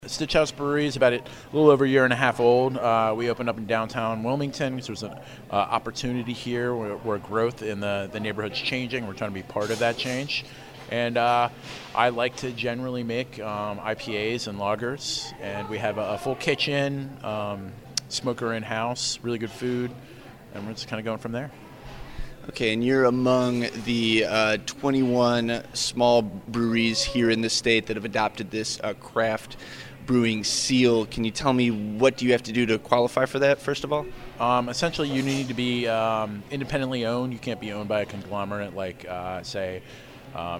Stitch House Brewery is about a little over a year and a half old. We opened up in downtown Wilmington because there's an opportunity here where growth in the neighborhood's changing. We're trying to be part of that change. And I like to generally make IPAs and lagers. And we have a full kitchen, smoker in-house, really good food, and we're just kind of going from there. Okay, and you're among the 21 small breweries here in the state that have adopted this craft brewing seal. Can you tell me what do you have to do to qualify for that, first of all? Essentially, you need to be independently owned. You can't be owned by a conglomerate like, say, I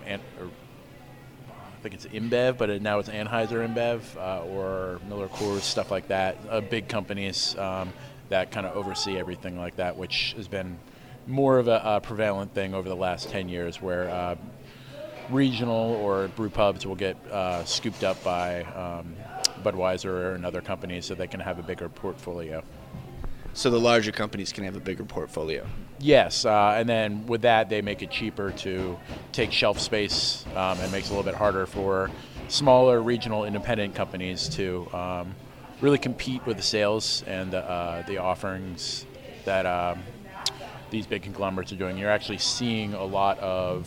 think it's InBev, but now it's Anheuser InBev or Miller Coors, stuff like that. Big companies that kind of oversee everything like that, which has been more of a prevalent thing over the last 10 years where regional or brew pubs will get scooped up by Budweiser and other companies so they can have a bigger portfolio. So the larger companies can have a bigger portfolio? Yes, and then with that they make it cheaper to take shelf space and makes it a little bit harder for smaller regional independent companies to really compete with the sales and the offerings that these big conglomerates are doing. You're actually seeing a lot of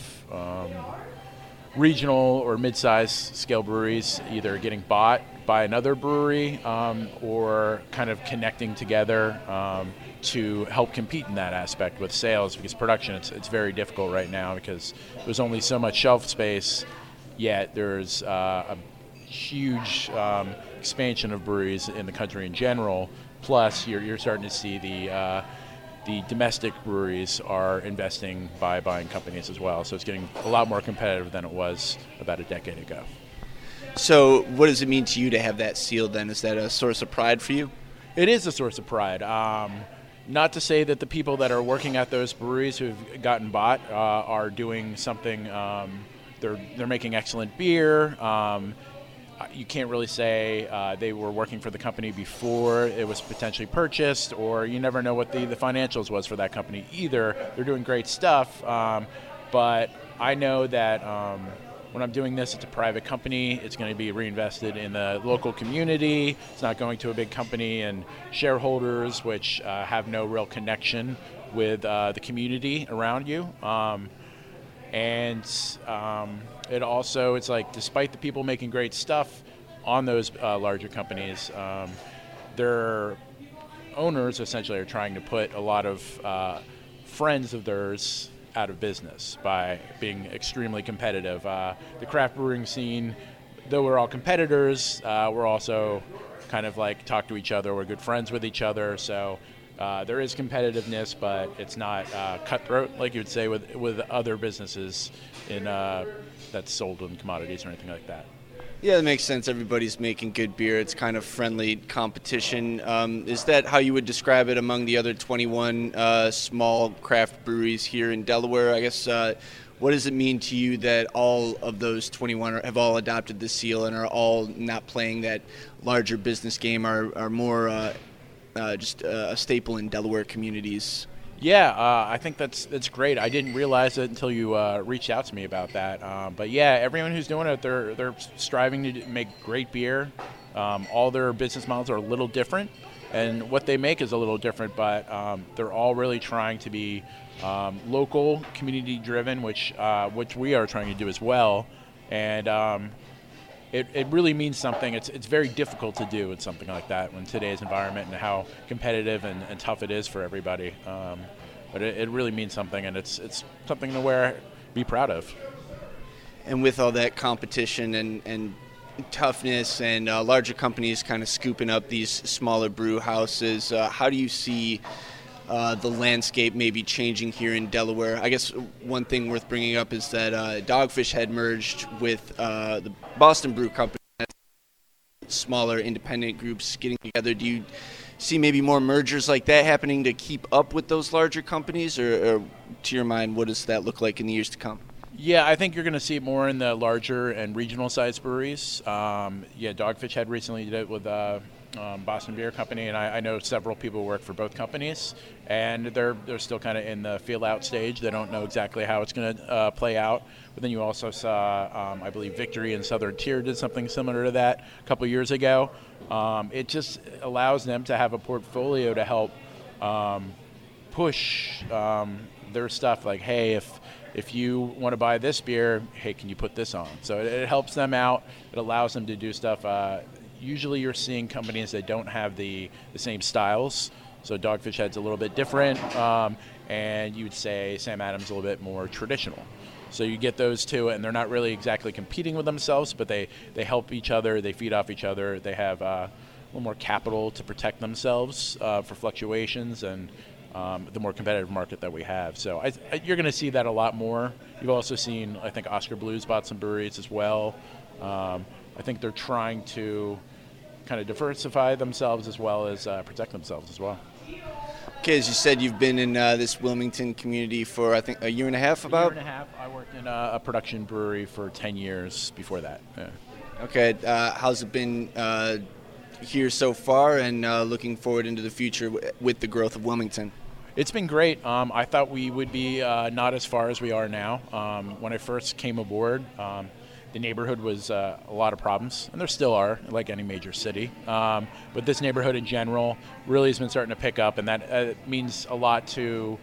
regional or mid-sized scale breweries either getting bought by another brewery or kind of connecting together to help compete in that aspect with sales, because production, it's very difficult right now because there's only so much shelf space, yet there's a huge expansion of breweries in the country in general. Plus, you're starting to see the domestic breweries are investing by buying companies as well. So it's getting a lot more competitive than it was about a decade ago. So what does it mean to you to have that seal then? Is that a source of pride for you? It is a source of pride. Not to say that the people that are working at those breweries who've gotten bought are doing something, they're making excellent beer. You can't really say they were working for the company before it was potentially purchased, or you never know what the financials was for that company either. They're doing great stuff, but I know that when I'm doing this, it's a private company. It's going to be reinvested in the local community. It's not going to a big company and shareholders, which have no real connection with the community around you. It also, it's like, despite the people making great stuff on those larger companies, their owners essentially are trying to put a lot of friends of theirs out of business by being extremely competitive. The craft brewing scene, though we're all competitors, we're also kind of like talk to each other. We're good friends with each other. So there is competitiveness, but it's not cutthroat like you would say with other businesses in that's sold in commodities or anything like that. Yeah, that makes sense. Everybody's making good beer. It's kind of friendly competition. Is that how you would describe it among the other 21 small craft breweries here in Delaware? I guess, what does it mean to you that all of those 21 have all adopted the seal and are all not playing that larger business game, are more just a staple in Delaware communities? Yeah, I think that's great. I didn't realize it until you reached out to me about that. But yeah, everyone who's doing it, they're striving to make great beer. All their business models are a little different, and what they make is a little different. But they're all really trying to be local, community-driven, which we are trying to do as well. And it really means something. It's very difficult to do with something like that in today's environment and how competitive and tough it is for everybody. But it really means something, and it's something to be proud of. And with all that competition and toughness and larger companies kind of scooping up these smaller brew houses, how do you see the landscape maybe changing here in Delaware? I guess one thing worth bringing up is that Dogfish had merged with the Boston Brew Company, smaller independent groups getting together. Do you see maybe more mergers like that happening to keep up with those larger companies, or to your mind, what does that look like in the years to come? Yeah, I think you're going to see it more in the larger and regional sized breweries. Dogfish Head recently did it with Boston Beer Company, and I know several people who work for both companies, and they're still kind of in the feel-out stage. They don't know exactly how it's going to play out. But then you also saw, I believe, Victory and Southern Tier did something similar to that a couple years ago. It just allows them to have a portfolio to help push their stuff. Like, hey, if you want to buy this beer, hey, can you put this on? So it helps them out. It allows them to do stuff. Usually you're seeing companies that don't have the same styles. So Dogfish Head's a little bit different, and you would say Sam Adams a little bit more traditional. So you get those two, and they're not really exactly competing with themselves, but they help each other, they feed off each other, they have a little more capital to protect themselves for fluctuations and the more competitive market that we have. So you're going to see that a lot more. You've also seen, I think, Oscar Blues bought some breweries as well. I think they're trying to kind of diversify themselves as well as protect themselves as well. Okay, as you said, you've been in this Wilmington community for, I think, a year and a half about? A year and a half. I worked in a production brewery for 10 years before that. Yeah. Okay, how's it been here so far, and looking forward into the future with the growth of Wilmington? It's been great. I thought we would be not as far as we are now. When I first came aboard, the neighborhood was a lot of problems, and there still are, like any major city. But this neighborhood in general really has been starting to pick up, and that means a lot to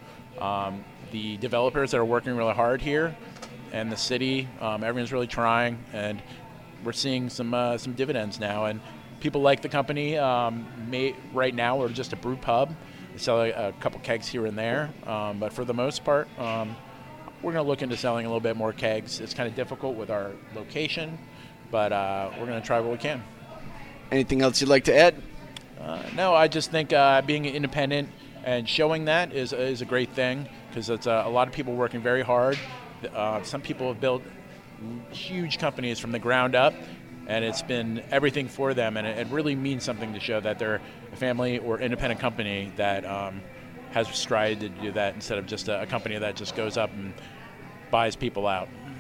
the developers that are working really hard here, and the city. Everyone's really trying, and we're seeing some dividends now. And people like the company. Right now, we're just a brew pub. We sell a couple kegs here and there, but for the most part, we're going to look into selling a little bit more kegs. It's kind of difficult with our location, but we're going to try what we can. Anything else you'd like to add? No, I just think being independent and showing that is a great thing, because it's a lot of people working very hard. Some people have built huge companies from the ground up, and it's been everything for them, and it really means something to show that they're a family or independent company that has strived to do that instead of just a company that just goes up and buys people out.